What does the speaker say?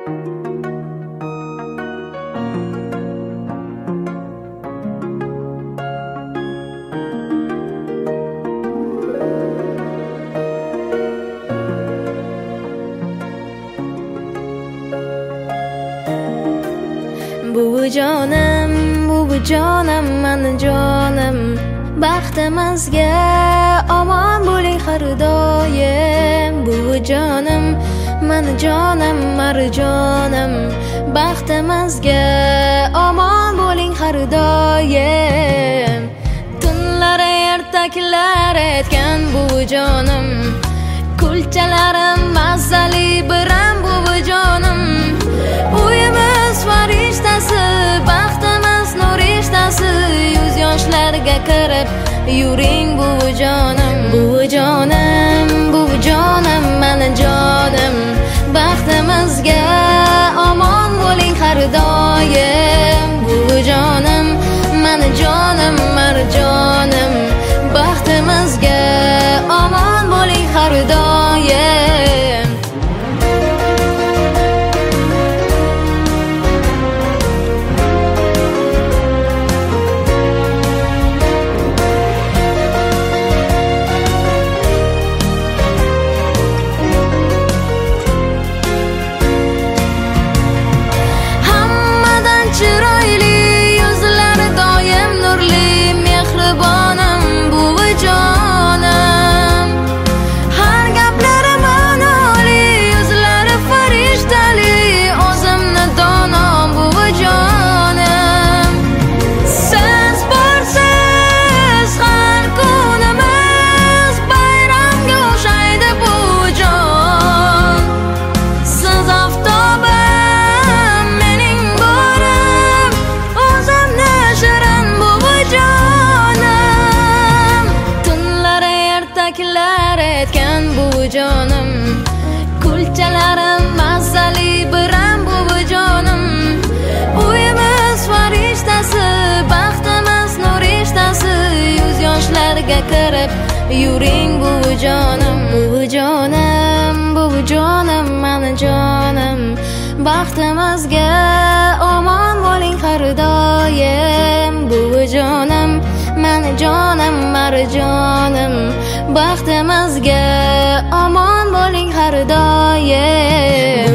buvijonim, mani jonim, baxtimizga omon bo'ling har doim. Buvijonim, mani jonim, marjonim, baxtimizga omon bo'ling har doim. Tunlar ertaklar etgan buvijonim, kulchalarim mazali biram buvijonim. Uyimiz farishtasi, baxtimiz nurishtasi, yuz yoshlarga kirib yuring buvijonim. Buvijonim, buvijonim, mani jonim, baxtimizga omon bo'ling har doim. Buvijonim, mani jonim, marjonim, baxtimizga omon bo'ling har doim. Chiroyli yuzlari doim nurli, mehribonim buvijonim. Har gaplari ma'noli, yuzlari farishtali, o'zimni dono buvijonim. Siz borsiz har kunimiz bayramga o'xshaydi buvijon. Siz oftobim, mening borim, o'zimni shirin buvijonim. Tunlar ertaklar etgan buvijonim, kulchalarim mazali biram buvijonim. Uyimiz farishtasi, baxtimiz nurishtasi, yuz yoshlarga kirib yuring buvijonim. Buvijonim, buvijonim, mani jonim, baxtimizga omon bo'ling har doim. Buvijonim, mani jonim, marjonim, baxtimizga omon bo'ling har doim.